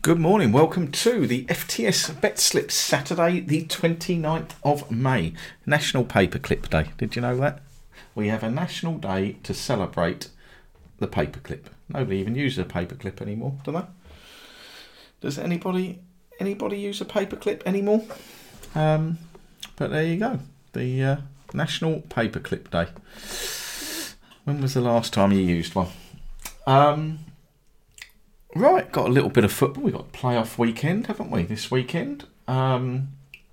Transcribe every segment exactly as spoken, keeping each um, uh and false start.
Good morning, welcome to the F T S Bet Slip, Saturday the twenty-ninth of May, National Paperclip Day. Did you know that? We have a national day to celebrate the paperclip. Nobody even uses a paperclip anymore, do they? Does anybody anybody use a paperclip anymore? Um, but there you go, the uh, National Paperclip Day. When was the last time you used one? Um... Right, got a little bit of football. We've got playoff weekend, haven't we, this weekend? Um,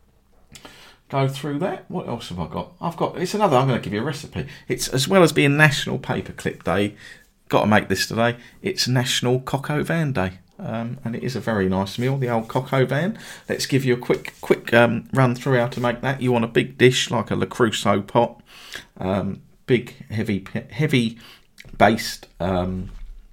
go through that. What else have I got? I've got, it's another, I'm going to give you a recipe. It's, as well as being National Paperclip Day, got to make this today, it's National Coq au Vin Day. Um, and it is a very nice meal, the old coq au vin. Let's give you a quick quick um, run through how to make that. You want a big dish like a Le Creuset pot, um, big, heavy, heavy based um,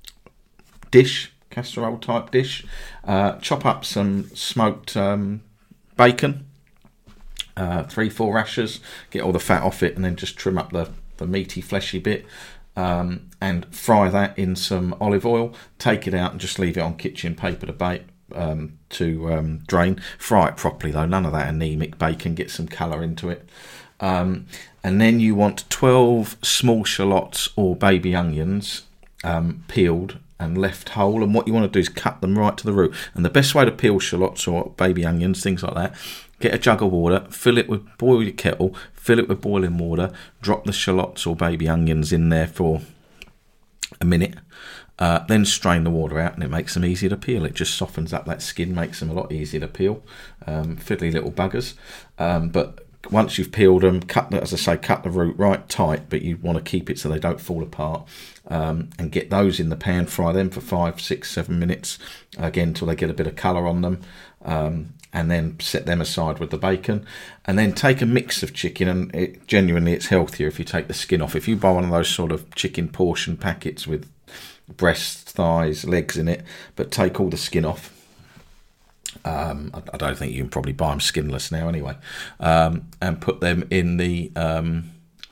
dish. Casserole type dish. Uh, chop up some smoked um, bacon, uh, three, four rashers, get all the fat off it, and then just trim up the, the meaty, fleshy bit, um, and fry that in some olive oil. Take it out and just leave it on kitchen paper to bake, um, to um, drain. Fry it properly though, none of that anemic bacon, get some colour into it. Um, and then you want twelve small shallots or baby onions, um, peeled and left whole, and what you want to do is cut them right to the root. And the best way to peel shallots or baby onions, things like that, get a jug of water, fill it with, boil your kettle, fill it with boiling water, drop the shallots or baby onions in there for a minute, uh, then strain the water out, and it makes them easier to peel. It just softens up that skin, makes them a lot easier to peel. Um, fiddly little buggers. Um, but once you've peeled them, cut the, as I say, cut the root right tight, but you want to keep it so they don't fall apart. Um, and get those in the pan, fry them for five, six, seven minutes, again till they get a bit of colour on them, um, and then set them aside with the bacon. And then take a mix of chicken, and it, genuinely it's healthier if you take the skin off. If you buy one of those sort of chicken portion packets with breasts, thighs, legs in it, but take all the skin off. Um, I, I don't think you can probably buy them skinless now anyway, um, and put them in the... Um,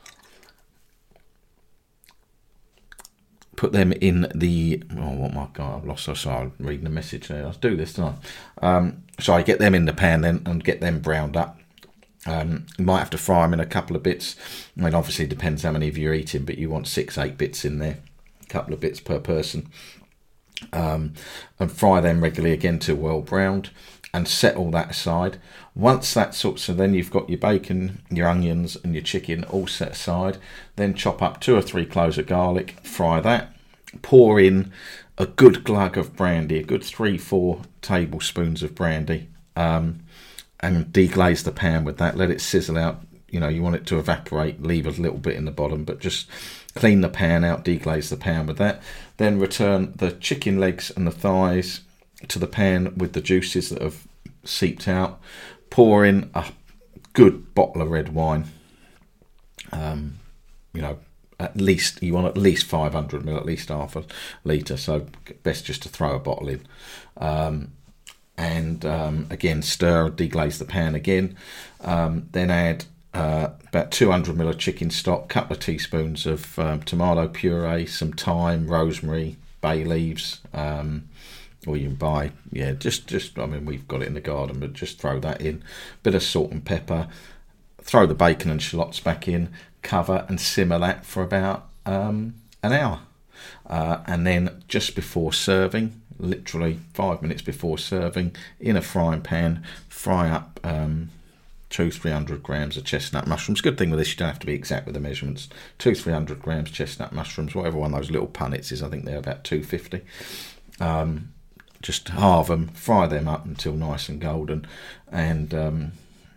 Put them in the, oh, what my God, I've lost, so I'm reading a message there. I'll do this, don't I? Um, so I get them in the pan then and get them browned up. Um, you might have to fry them in a couple of bits. I mean, obviously it depends how many of you are eating, but you want six, eight bits in there, a couple of bits per person. Um, and fry them regularly again till well browned, and set all that aside. Once that's sort, so then you've got your bacon, your onions and your chicken all set aside. Then chop up two or three cloves of garlic, fry that. Pour in a good glug of brandy, a good three, four tablespoons of brandy, um, and deglaze the pan with that. Let it sizzle out. You know, you want it to evaporate, leave a little bit in the bottom, but just clean the pan out, deglaze the pan with that. Then return the chicken legs and the thighs to the pan with the juices that have seeped out. Pour in a good bottle of red wine. Um, you know, at least you want at least five hundred mil, at least half a litre. So best just to throw a bottle in. Um, and um, again, stir, deglaze the pan again. Um, then add uh, about two hundred mil of chicken stock, couple of teaspoons of um, tomato puree, some thyme, rosemary, bay leaves. Um, Or you can buy, yeah, just, just, I mean, we've got it in the garden, but just throw that in. Bit of salt and pepper. Throw the bacon and shallots back in. Cover and simmer that for about um, an hour. Uh, and then just before serving, literally five minutes before serving, in a frying pan, fry up um, two, three hundred grams of chestnut mushrooms. Good thing with this, you don't have to be exact with the measurements. Two, three hundred grams chestnut mushrooms, whatever one of those little punnets is. I think they're about two fifty. Um, Just halve them, fry them up until nice and golden, and um,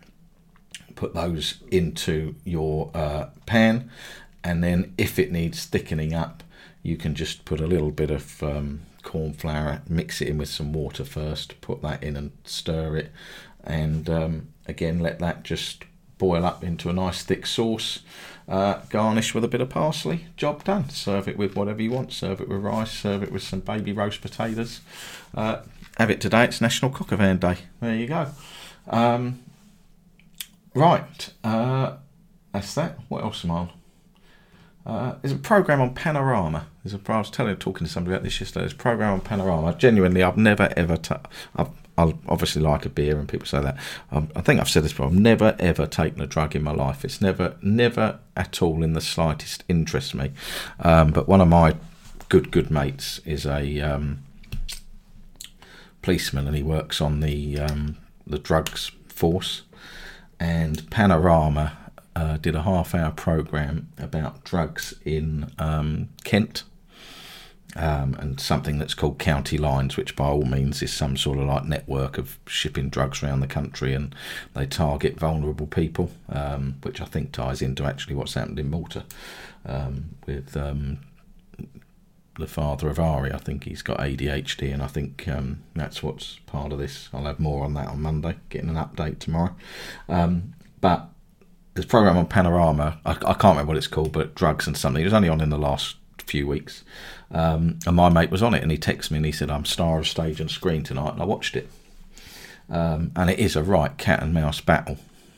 put those into your uh, pan. And then if it needs thickening up, you can just put a little bit of um, corn flour, mix it in with some water first, put that in and stir it. And um, again, let that just boil up into a nice thick sauce. Uh, garnish with a bit of parsley. Job done. Serve it with whatever you want. Serve it with rice. Serve it with some baby roast potatoes. Uh, have it today. It's National Coq au Vin Day. There you go. Um, right. Uh, that's that. What else am I on? Uh, there's a programme on Panorama. There's a, I was telling, talking to somebody about this yesterday. There's a programme on Panorama. Genuinely, I've never ever. Ta- I've, I obviously like a beer, and people say that. Um, I think I've said this before. I've never ever taken a drug in my life. It's never, never at all in the slightest interest me. Um, but one of my good, good mates is a um, policeman, and he works on the um, the drugs force. And Panorama uh, did a half-hour programme about drugs in um, Kent. Um, and something that's called County Lines, which by all means is some sort of like network of shipping drugs around the country, and they target vulnerable people, um, which I think ties into actually what's happened in Malta um, with um, the father of Ari. I think he's got A D H D, and I think um, that's what's part of this. I'll have more on that on Monday, getting an update tomorrow. Um, but there's a programme on Panorama, I, I can't remember what it's called, but drugs and something. It was only on in the last few weeks. Um, and my mate was on it, and he texted me and he said, I'm star of stage and screen tonight, and I watched it. Um, and it is a right cat and mouse battle.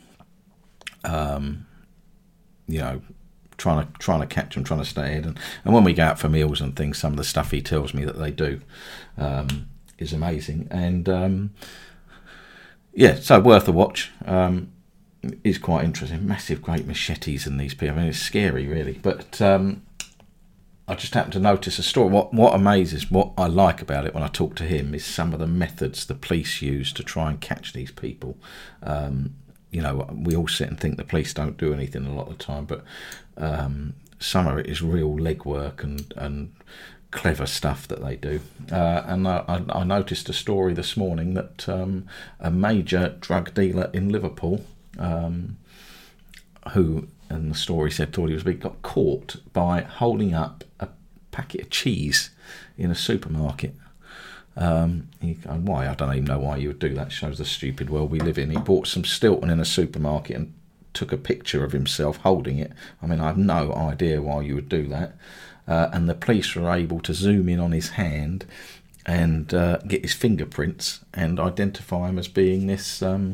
Um, you know, trying to trying to catch them, trying to stay ahead. And, and when we go out for meals and things, some of the stuff he tells me that they do um, is amazing. And um, yeah, so worth a watch. Um, is quite interesting. Massive, great machetes and these people. I mean, it's scary, really. But um, I just happened to notice a story. What what amazes, what I like about it when I talk to him is some of the methods the police use to try and catch these people. Um, you know, we all sit and think the police don't do anything a lot of the time, but um, some of it is real legwork and, and clever stuff that they do. Uh, and I, I noticed a story this morning that um, a major drug dealer in Liverpool, um, who... and the story said thought he was big, got caught by holding up a packet of cheese in a supermarket. Um, he, and why? I don't even know why you would do that. Shows the stupid world we live in. He bought some Stilton in a supermarket and took a picture of himself holding it. I mean, I have no idea why you would do that. Uh, and the police were able to zoom in on his hand and uh, get his fingerprints and identify him as being this um,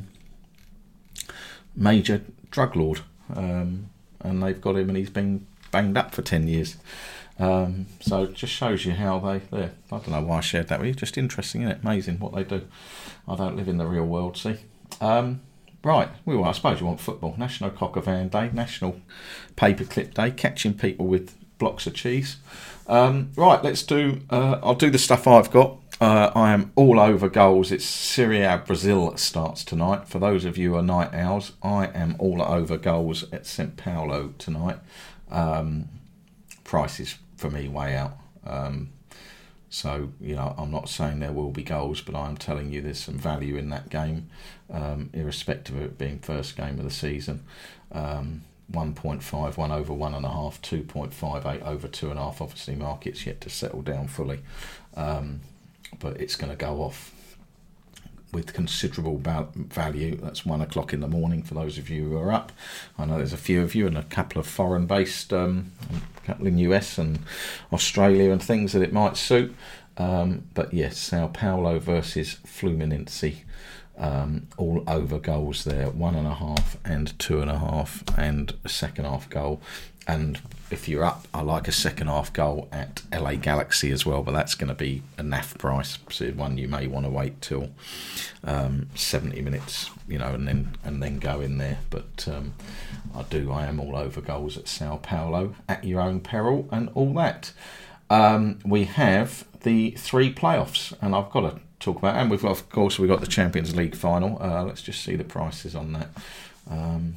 major drug lord. Um, and they've got him, and he's been banged up for ten years. Um, so it just shows you how they, they're, I don't know why I shared that with you, just interesting, isn't it? Amazing what they do. I don't live in the real world, see. Um, right, well, I suppose you want football. National Cock o' Van Day, National Paperclip Day, catching people with blocks of cheese. Um, right, let's do, uh, I'll do the stuff I've got. Uh, I am all over goals. It's Serie A Brazil starts tonight. For those of you who are night owls, I am all over goals at Saint Paulo tonight. Um, prices for me way out. Um, so, you know, I'm not saying there will be goals, but I'm telling you there's some value in that game, um, irrespective of it being first game of the season. Um, one point five, one over one and a half, two point five eight over two and a half. Obviously, market's yet to settle down fully. Um, but it's going to go off with considerable value. That's one o'clock in the morning for those of you who are up. I know there's a few of you and a couple of foreign-based, um, a couple in U S and Australia and things that it might suit. Um, but yes, Sao Paulo versus Fluminense. Um, all over goals there, one and a half and two and a half, and a second half goal. And if you're up, I like a second half goal at L A Galaxy as well, but that's going to be a naff price, so one you may want to wait till um, seventy minutes, you know, and then and then go in there. But um, I do, I am all over goals at Sao Paulo, at your own peril and all that. Um, we have the three playoffs, and I've got to talk about, and we've got, of course, we've got the Champions League final. Uh, let's just see the prices on that. Um,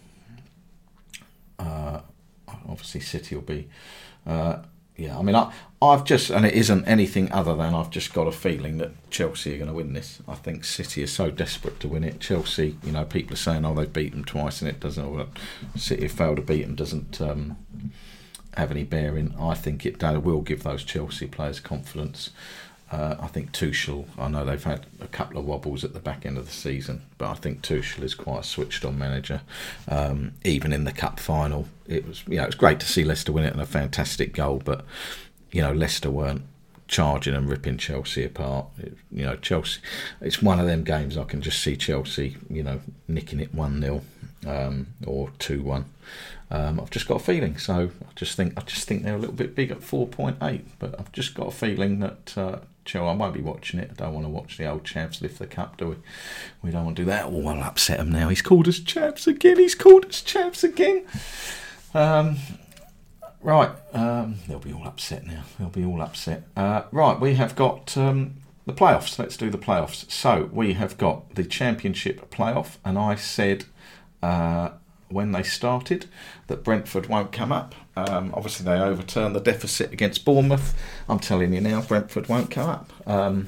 uh, obviously, City will be, uh, yeah. I mean, I, I've just, and it isn't anything other than I've just got a feeling that Chelsea are going to win this. I think City is so desperate to win it. Chelsea, you know, people are saying, oh, they've beat them twice, and it doesn't. Well, City have failed to beat them doesn't um, have any bearing. I think it will give those Chelsea players confidence. Uh, I think Tuchel, I know they've had a couple of wobbles at the back end of the season, but I think Tuchel is quite a switched-on manager. Um, even in the cup final, it was, you know, it was great to see Leicester win it and a fantastic goal, but you know, Leicester weren't charging and ripping Chelsea apart. It, you know, Chelsea, it's one of them games I can just see Chelsea, you know, nicking it one nil. um, or two one. Um, I've just got a feeling. So I just think I just think they're a little bit big at four point eight. But I've just got a feeling that uh, Chelsea, I won't be watching it. I don't want to watch the old chavs lift the cup, do we? We don't want to do that. Oh, I'll upset him now. He's called us chavs again. He's called us chavs again. Um, right, um, they'll be all upset now. They'll be all upset. Uh, right, we have got um, the playoffs. Let's do the playoffs. So we have got the Championship playoff, and I said uh, when they started that Brentford won't come up. Um, obviously, they overturned the deficit against Bournemouth. I'm telling you now, Brentford won't come up. Um,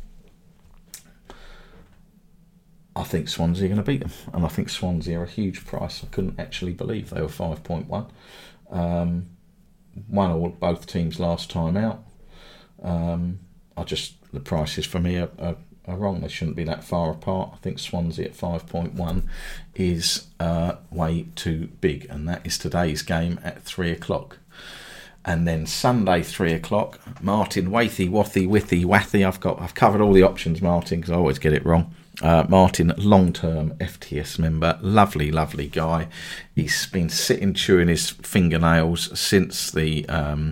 I think Swansea are going to beat them, and I think Swansea are a huge price. I couldn't actually believe they were five point one. Um, one or both teams last time out. Um, I just the prices for me are, are, are wrong. They shouldn't be that far apart. I think Swansea at five point one is uh, way too big, and that is today's game at three o'clock. And then Sunday three o'clock, Martin Wathy, Wathy, Withy, Wathy. I've got I've covered all the options, Martin, because I always get it wrong. Uh, Martin, long-term F T S member, lovely, lovely guy. He's been sitting chewing his fingernails since the um,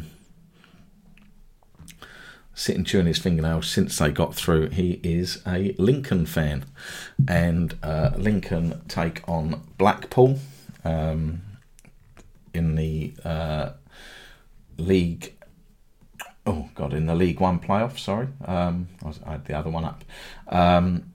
sitting chewing his fingernails since they got through. He is a Lincoln fan, and uh, Lincoln take on Blackpool um, in the uh, league. Oh God, in the League One playoff. Sorry, um, I, was, I had the other one up. Um,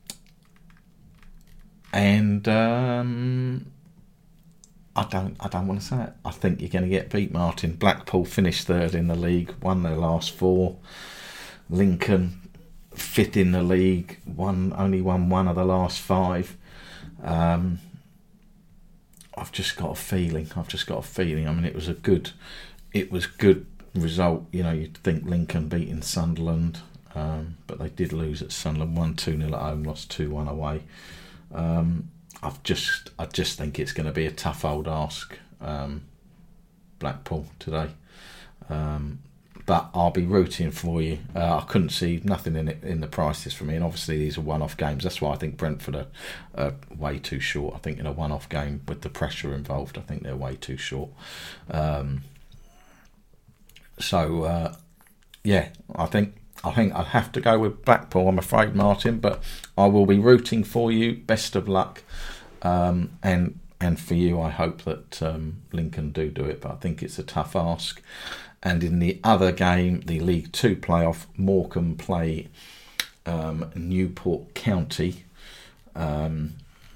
And um, I don't, I don't want to say it. I think you're going to get beat, Martin. Blackpool finished third in the league, won their last four. Lincoln fifth in the league, won only won one of the last five. Um, I've just got a feeling. I've just got a feeling. I mean, it was a good, it was good result. You know, you'd think Lincoln beating Sunderland, um, but they did lose at Sunderland. Won two nil at home, lost two one away. Um, I've just, I just think it's going to be a tough old ask, um, Blackpool today. Um, but I'll be rooting for you. Uh, I couldn't see nothing in it in the prices for me, and obviously these are one-off games. That's why I think Brentford are, are way too short. I think in a one-off game with the pressure involved, I think they're way too short. Um, so uh, yeah, I think. I think I'd have to go with Blackpool, I'm afraid, Martin, but I will be rooting for you. Best of luck. Um, and and for you, I hope that um, Lincoln do do it, but I think it's a tough ask. And in the other game, the League Two playoff, Morecambe play um, Newport County um,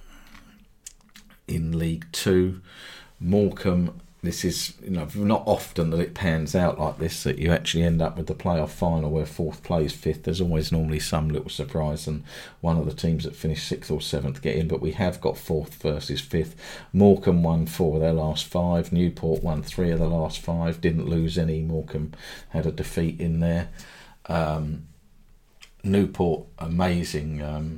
in League Two. Morecambe... This is, you know, not often that it pans out like this, that you actually end up with the playoff final where fourth plays fifth. There's always normally some little surprise, and one of the teams that finish sixth or seventh get in, but we have got fourth versus fifth. Morecambe won four of their last five. Newport won three of the last five. Didn't lose any. Morecambe had a defeat in there. Um, Newport, amazing um,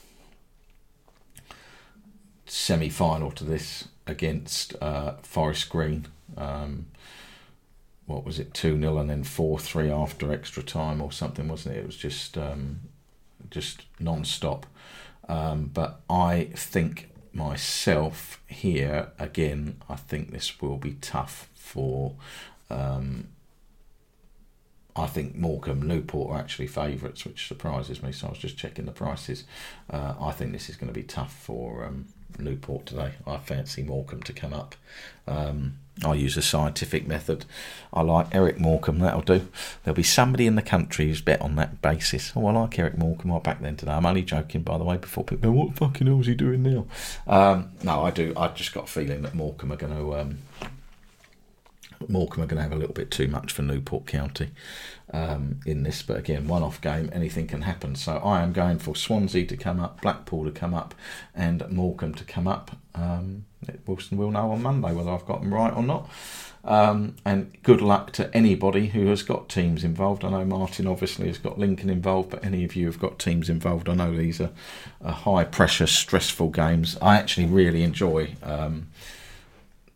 semi-final to this. Against uh, Forest Green, um, what was it, two nil and then four three after extra time or something, wasn't it? It was just um, just non-stop. Um, but I think myself here, again, I think this will be tough for... Um, I think Morecambe, Newport are actually favourites, which surprises me, so I was just checking the prices. Uh, I think this is going to be tough for... Um, Newport today. I fancy Morecambe to come up. Um, I use a scientific method. I like Eric Morecambe, that'll do. There'll be somebody in the country who's bet on that basis. Oh, I like Eric Morecambe. I'll back then today. I'm only joking, by the way, before people go, what the fucking hell is he doing now? Um, no, I do. I've just got a feeling that Morecambe are going to... Um, Morecambe are going to have a little bit too much for Newport County um, in this, but again, one-off game, anything can happen. So I am going for Swansea to come up, Blackpool to come up, and Morecambe to come up. Um, we'll, we'll know on Monday whether I've got them right or not. Um, and good luck to anybody who has got teams involved. I know Martin obviously has got Lincoln involved, but any of you have got teams involved, I know these are, are high-pressure, stressful games. I actually really enjoy... Um,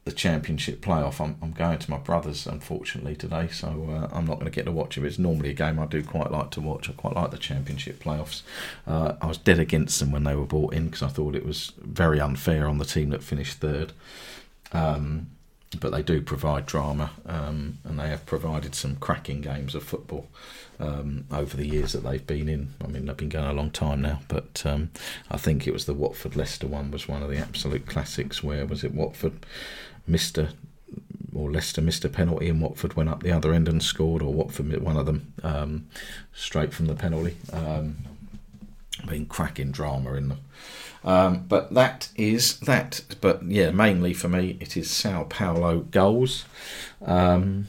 the Championship playoff. I'm, I'm going to my brother's, unfortunately, today, so uh, I'm not going to get to watch it. It's normally a game I do quite like to watch. I quite like the Championship playoffs. Uh, I was dead against them when they were brought in because I thought it was very unfair on the team that finished third. Um, but they do provide drama, um, and they have provided some cracking games of football um, over the years that they've been in. I mean, they've been going a long time now, but um, I think it was the Watford-Leicester one was one of the absolute classics. Where was it? Watford missed a, or Leicester missed a penalty, and Watford went up the other end and scored, or Watford, one of them, um, straight from the penalty. Um, been cracking drama in them. Um, but that is that. But yeah, mainly for me, it is Sao Paulo goals. Um,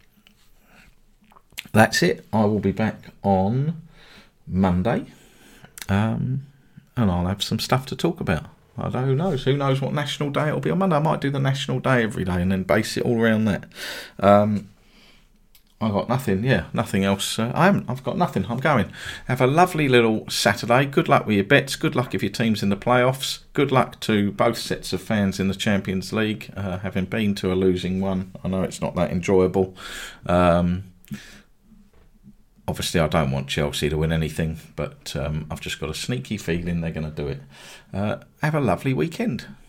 that's it. I will be back on Monday, um, and I'll have some stuff to talk about. I don't know. Who knows? Who knows what National Day it'll be on Monday? I might do the National Day every day and then base it all around that. Um, I've got nothing, yeah, nothing else. Uh, I haven't, I've got nothing. I'm going. Have a lovely little Saturday. Good luck with your bets. Good luck if your team's in the playoffs. Good luck to both sets of fans in the Champions League. Uh, having been to a losing one, I know it's not that enjoyable. Um, obviously, I don't want Chelsea to win anything, but um, I've just got a sneaky feeling they're going to do it. Uh, have a lovely weekend.